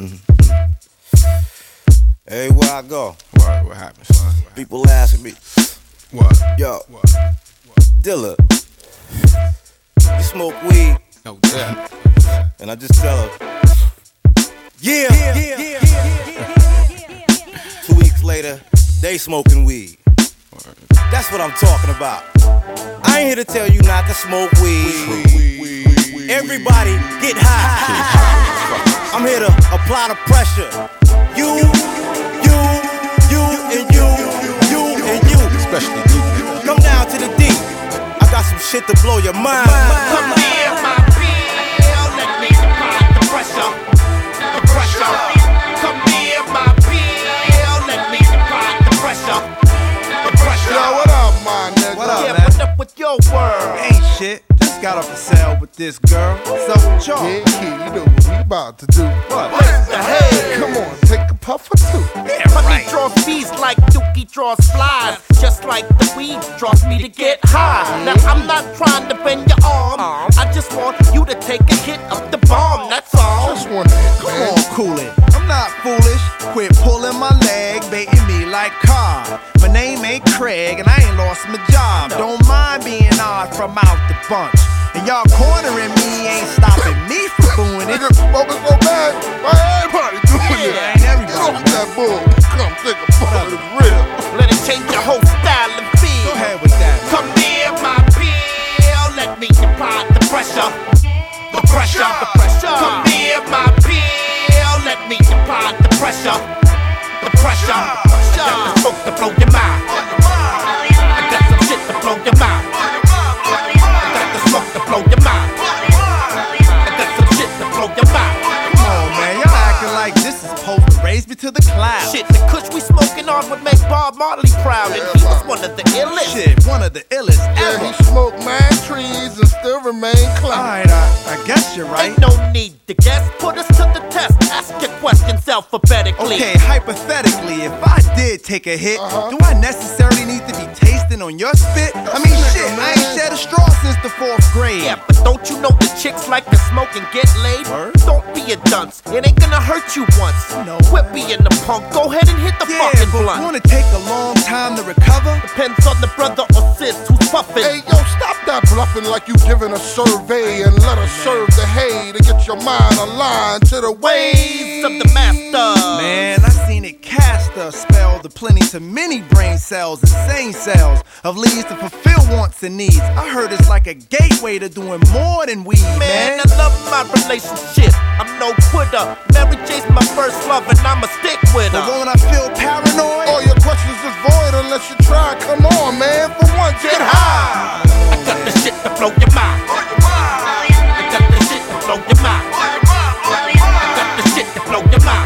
Everywhere I go, What happened, son? people ask me, What? yo, What? Dilla, you smoke weed? No doubt. And I just tell her, yeah. 2 weeks later, they smoking weed. That's what I'm talking about. I ain't here to tell you not to smoke weed. Everybody get high. I'm here to apply the pressure. You, and you. Especially you. Come down to the D. I got some shit to blow your mind. Come here, my pill, let me apply the pressure. The pressure. Come here, my pill, let me apply the pressure. The pressure. Yo, what up, my nigga? What up, Yeah, man? what up with your word? Ain't shit. Just got off the cell with this girl. What's up with y'all? Yeah, kid, you know what we about to do. What? The hell? Come on, take a puff or two. Yeah, honey draws bees like Dookie draws flies. Just like the weed draws me to get high. Now I'm not trying to bend your arm. I just want you to take a hit of the bomb, that's all. Just one hit, Come man. on, cool it. I'm not foolish. Quit pulling my leg, baiting me like Cobb. My name ain't Craig, and I ain't lost my job. Don't mind being odd from out the bunch. And y'all cornering me ain't stopping me from doing it. Nigga, smoking so bad, why everybody doing it? ain't everybody. Get off that bull. Come take a puff, it's real. Let it change your whole style and feel. Go ahead with that. Come here, my pill, let me apply the pressure. The pressure, the pressure. Come here, my pill, let me apply the pressure. The pressure, the pressure. I got the smoke to blow your mind. I got some shit to blow your mind. I got the smoke to blow your mind. I got some shit to blow your mind. Come on, man. Y'all acting like this is supposed to raise me to the clouds. Shit, the kush we smoking on would make Bob Marley proud, and he was one of the illest. Shit, one of the illest Yeah, ever. he smoked mad trees and still remain clean. Alright, I guess you're right. Ain't no need to guess, put us to the test. Ask your questions alphabetically. Okay, hypothetically, if I did take a hit, do I necessarily need to be tasting on your spit? I mean, shit, I ain't shed a straw since the 4th grade. Yeah, but don't you know the chicks like to smoke and get laid? Word? Don't be a dunce, it ain't gonna hurt you once. No. Quit being the punk, go ahead and hit the Yeah, fucking but blunt. wanna take a long time to recover? Depends on the brother or sis who's puffin'. Hey, yo, stop that bluffing like you giving a survey and let us serve the hay to get your mind aligned to the Ways ways of the master. Man, I seen it cast a spell to plenty to many brain cells, insane cells of leads to fulfill wants and needs. I heard it's like a gateway to doing more than weed, Man, man. I love my relationship. I'm no quitter. Mary J's my first love, and I'ma stick with But her. won't I feel paranoid? all your questions is void unless you try. Come on, man, for once, get high. I got the shit to blow your mind. I got the shit to blow your mind. I got the shit to blow your mind.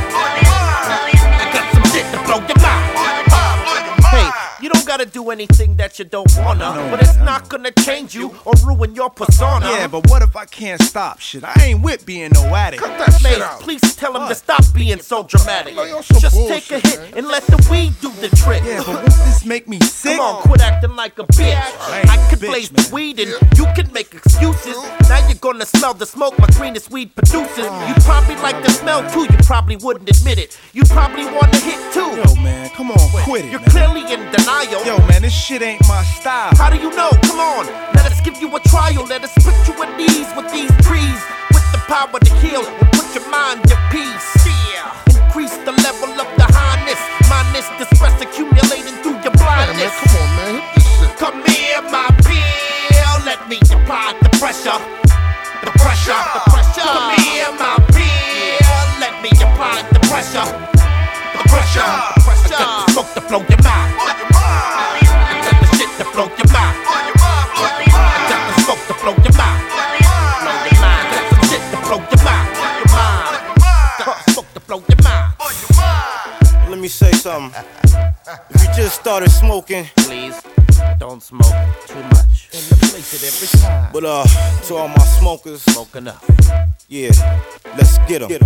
I got some shit to blow your mind. Hey, you don't gotta do anything that you don't wanna, but it's not gonna change you or ruin your persona. Yeah, but what if I can't stop shit? I ain't with being no addict. Cut that shit Man, out. please tell him to stop being so dramatic. No, you're some Just bullshit, take a hit man. and let the weed do the trick. Yeah, but won't this make me sick? Come on, quit acting like a bitch. ain't I a can bitch, blaze man. the weed and you can make excuses. Now you're gonna smell the smoke my greenest weed produces. You probably like the smell too, you probably wouldn't admit it. You probably want to hit too. Yo, man, come on, quit it, You're man. clearly in denial. Yo, man, this shit ain't my style. How do you know? Come on, let us give you a trial. Let us put you at ease with these trees. With the power to heal and put your mind at peace. Yeah. Increase the level of the highness. Minus the stress accumulating through your Hey, man, blindness. come on, man, hit this shit. Come here, my pill. Let me apply the pressure. The pressure. The pressure. Come here, my pill. Let me apply the pressure. The pressure. The pressure. I got the smoke to blow your mind. I got the shit to blow your mind. I got the smoke to blow your mind. Blow your mind. I got some shit to blow your mind. Got the smoke to blow your mind. Let me say something. If you just started smoking, Please don't smoke too much. In the place it every time. but to all my smokers, Smoke enough. yeah, let's get 'em.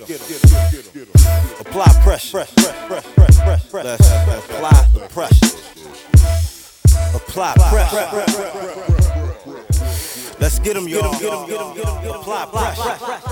Apply pressure. Let's apply the pressure. Apply pressure. Let's get 'em, y'all. Apply pressure.